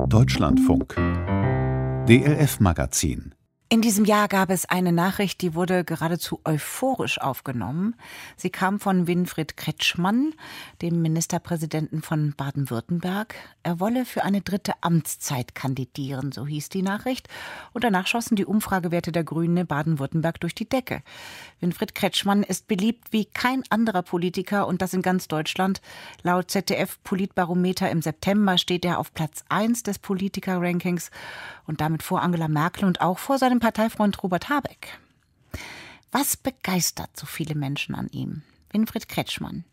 Deutschlandfunk DLF-Magazin. In diesem Jahr gab es eine Nachricht, die wurde geradezu euphorisch aufgenommen. Sie kam von Winfried Kretschmann, dem Ministerpräsidenten von Baden-Württemberg. Er wolle für eine 3. Amtszeit kandidieren, so hieß die Nachricht. Und danach schossen die Umfragewerte der Grünen in Baden-Württemberg durch die Decke. Winfried Kretschmann ist beliebt wie kein anderer Politiker und das in ganz Deutschland. Laut ZDF-Politbarometer im September steht er auf Platz 1 des Politiker-Rankings und damit vor Angela Merkel und auch vor seinem Parteifreund Robert Habeck. Was begeistert so viele Menschen an ihm? Winfried Kretschmann,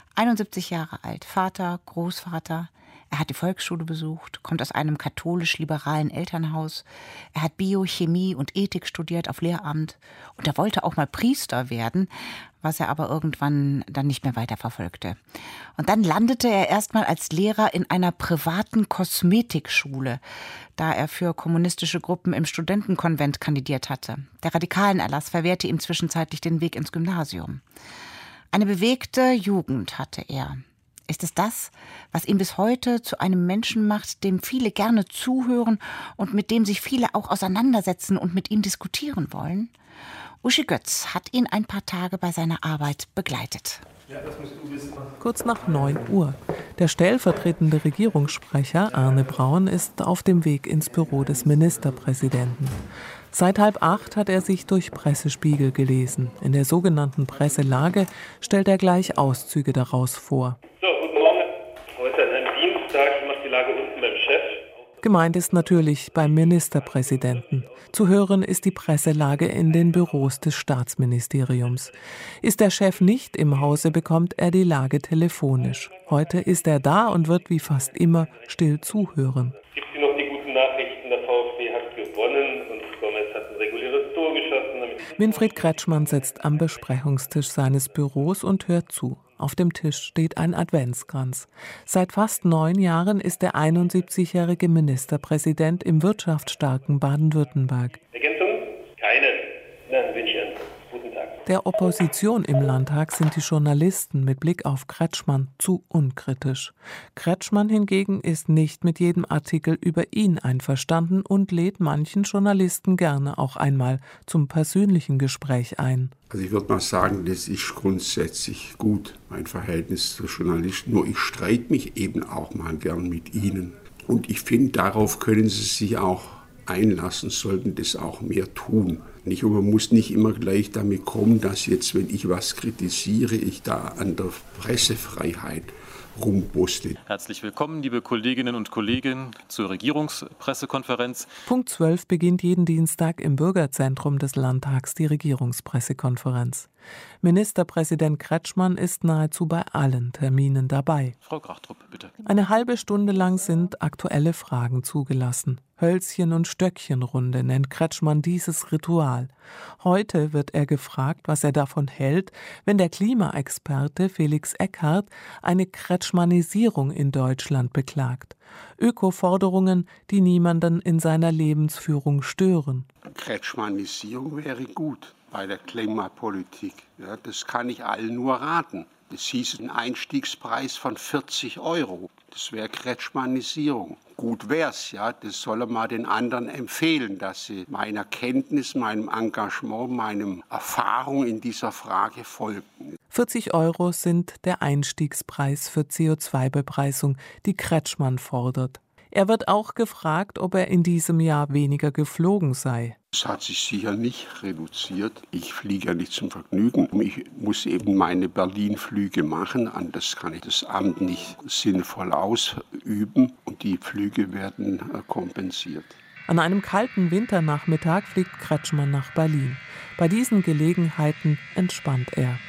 71 Jahre alt, Vater, Großvater. Er hat die Volksschule besucht, kommt aus einem katholisch-liberalen Elternhaus. Er hat Biochemie und Ethik studiert auf Lehramt und er wollte auch mal Priester werden, was er aber irgendwann dann nicht mehr weiterverfolgte. Und dann landete er erstmal als Lehrer in einer privaten Kosmetikschule, da er für kommunistische Gruppen im Studentenkonvent kandidiert hatte. Der Radikalenerlass verwehrte ihm zwischenzeitlich den Weg ins Gymnasium. Eine bewegte Jugend hatte er. Ist es das, was ihn bis heute zu einem Menschen macht, dem viele gerne zuhören und mit dem sich viele auch auseinandersetzen und mit ihm diskutieren wollen? Uschi Götz hat ihn ein paar Tage bei seiner Arbeit begleitet. Ja, das musst du wissen. Kurz nach 9 Uhr. Der stellvertretende Regierungssprecher Arne Braun ist auf dem Weg ins Büro des Ministerpräsidenten. Seit 7:30 hat er sich durch Pressespiegel gelesen. In der sogenannten Presselage stellt er gleich Auszüge daraus vor. So, guten Morgen. Heute an einem Dienstag. Ich mache die Lage unten beim Chef. Gemeint ist natürlich beim Ministerpräsidenten. Zu hören ist die Presselage in den Büros des Staatsministeriums. Ist der Chef nicht im Hause, bekommt er die Lage telefonisch. Heute ist er da und wird wie fast immer still zuhören. Gibt es noch die guten Nachrichten? Der VfB hat gewonnen und Gomez hat ein reguläres Tor geschossen. Winfried Kretschmann sitzt am Besprechungstisch seines Büros und hört zu. Auf dem Tisch steht ein Adventskranz. Seit fast 9 Jahren ist der 71-jährige Ministerpräsident im wirtschaftsstarken Baden-Württemberg. Ergänzung? Keine. Dann wünsche ich einen guten Tag. Der Opposition im Landtag sind die Journalisten mit Blick auf Kretschmann zu unkritisch. Kretschmann hingegen ist nicht mit jedem Artikel über ihn einverstanden und lädt manchen Journalisten gerne auch einmal zum persönlichen Gespräch ein. Also ich würde mal sagen, das ist grundsätzlich gut, mein Verhältnis zu Journalisten. Nur ich streite mich eben auch mal gern mit ihnen. Und ich finde, darauf können sie sich auch einlassen, sollten das auch mehr tun. Und man muss nicht immer gleich damit kommen, dass jetzt, wenn ich was kritisiere, ich da an der Pressefreiheit rumbustle. Herzlich willkommen, liebe Kolleginnen und Kollegen, zur Regierungspressekonferenz. Punkt 12 beginnt jeden Dienstag im Bürgerzentrum des Landtags die Regierungspressekonferenz. Ministerpräsident Kretschmann ist nahezu bei allen Terminen dabei. Frau Krachtrup, bitte. Eine halbe Stunde lang sind aktuelle Fragen zugelassen. Hölzchen- und Stöckchenrunde nennt Kretschmann dieses Ritual. Heute wird er gefragt, was er davon hält, wenn der Klimaexperte Felix Eckhardt eine Kretschmannisierung in Deutschland beklagt. Ökoforderungen, die niemanden in seiner Lebensführung stören. Kretschmannisierung wäre gut bei der Klimapolitik. Ja, das kann ich allen nur raten. Es hieß ein Einstiegspreis von 40 €. Das wäre Kretschmannisierung. Gut wär's, ja. Das soll er mal den anderen empfehlen, dass sie meiner Kenntnis, meinem Engagement, meinem Erfahrung in dieser Frage folgen. 40 € sind der Einstiegspreis für CO2-Bepreisung, die Kretschmann fordert. Er wird auch gefragt, ob er in diesem Jahr weniger geflogen sei. Es hat sich sicher nicht reduziert. Ich fliege ja nicht zum Vergnügen. Ich muss eben meine Berlin-Flüge machen. Anders kann ich das Amt nicht sinnvoll ausüben. Und die Flüge werden kompensiert. An einem kalten Winternachmittag fliegt Kretschmann nach Berlin. Bei diesen Gelegenheiten entspannt er.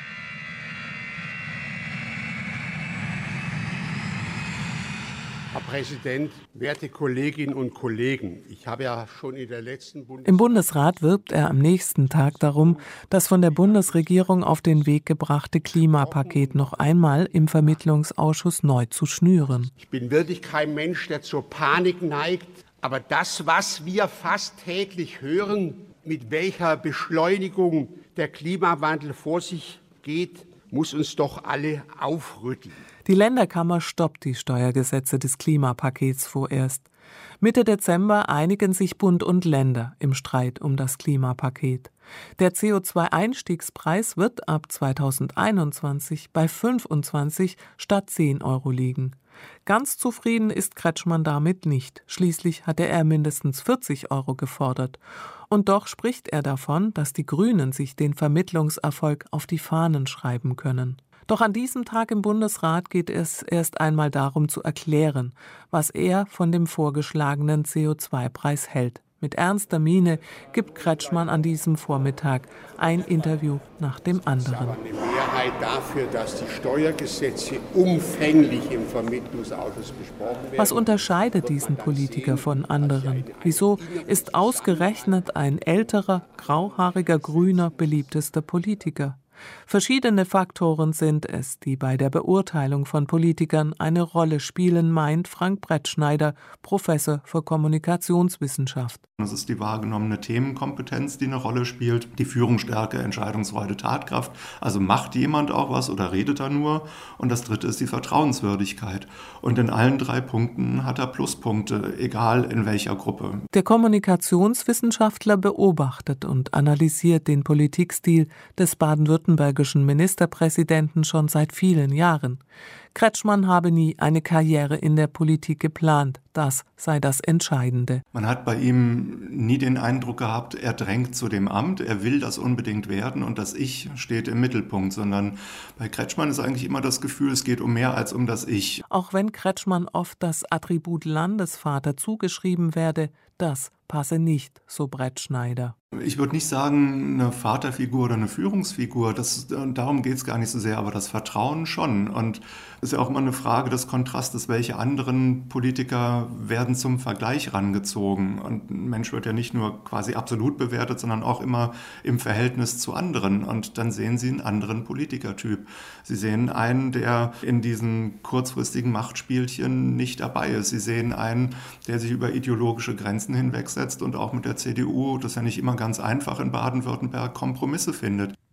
Herr Präsident, werte Kolleginnen und Kollegen, ich habe ja schon in der letzten Im Bundesrat wirbt er am nächsten Tag darum, das von der Bundesregierung auf den Weg gebrachte Klimapaket noch einmal im Vermittlungsausschuss neu zu schnüren. Ich bin wirklich kein Mensch, der zur Panik neigt, aber das, was wir fast täglich hören, mit welcher Beschleunigung der Klimawandel vor sich geht, muss uns doch alle aufrütteln. Die Länderkammer stoppt die Steuergesetze des Klimapakets vorerst. Mitte Dezember einigen sich Bund und Länder im Streit um das Klimapaket. Der CO2-Einstiegspreis wird ab 2021 bei 25 statt 10 Euro liegen. Ganz zufrieden ist Kretschmann damit nicht. Schließlich hatte er mindestens 40 Euro gefordert. Und doch spricht er davon, dass die Grünen sich den Vermittlungserfolg auf die Fahnen schreiben können. Doch an diesem Tag im Bundesrat geht es erst einmal darum zu erklären, was er von dem vorgeschlagenen CO2-Preis hält. Mit ernster Miene gibt Kretschmann an diesem Vormittag ein Interview nach dem anderen. Eine Mehrheit dafür, dass die Steuergesetze umfänglich im Vermittlungsausschuss besprochen werden. Was unterscheidet diesen Politiker von anderen? Wieso ist ausgerechnet ein älterer, grauhaariger Grüner beliebtester Politiker? Verschiedene Faktoren sind es, die bei der Beurteilung von Politikern eine Rolle spielen, meint Frank Brettschneider, Professor für Kommunikationswissenschaft. Es ist die wahrgenommene Themenkompetenz, die eine Rolle spielt, die Führungsstärke, Entscheidungsfreude, Tatkraft. Also macht jemand auch was oder redet er nur? Und das dritte ist die Vertrauenswürdigkeit. Und in allen 3 Punkten hat er Pluspunkte, egal in welcher Gruppe. Der Kommunikationswissenschaftler beobachtet und analysiert den Politikstil des baden-württembergischen Ministerpräsidenten schon seit vielen Jahren. Kretschmann habe nie eine Karriere in der Politik geplant. Das sei das Entscheidende. Man hat bei ihm nie den Eindruck gehabt, er drängt zu dem Amt, er will das unbedingt werden und das Ich steht im Mittelpunkt, sondern bei Kretschmann ist eigentlich immer das Gefühl, es geht um mehr als um das Ich. Auch wenn Kretschmann oft das Attribut Landesvater zugeschrieben werde, das passe nicht, so Brettschneider. Ich würde nicht sagen, eine Vaterfigur oder eine Führungsfigur, darum geht es gar nicht so sehr, aber das Vertrauen schon. Und es ist ja auch immer eine Frage des Kontrastes, welche anderen Politiker werden zum Vergleich rangezogen. Und ein Mensch wird ja nicht nur quasi absolut bewertet, sondern auch immer im Verhältnis zu anderen. Und dann sehen Sie einen anderen Politikertyp. Sie sehen einen, der in diesen kurzfristigen Machtspielchen nicht dabei ist. Sie sehen einen, der sich über ideologische Grenzen hinwegsetzt und auch mit der CDU, das ist ja nicht immer ganz einfach in Baden-Württemberg, Kompromisse findet.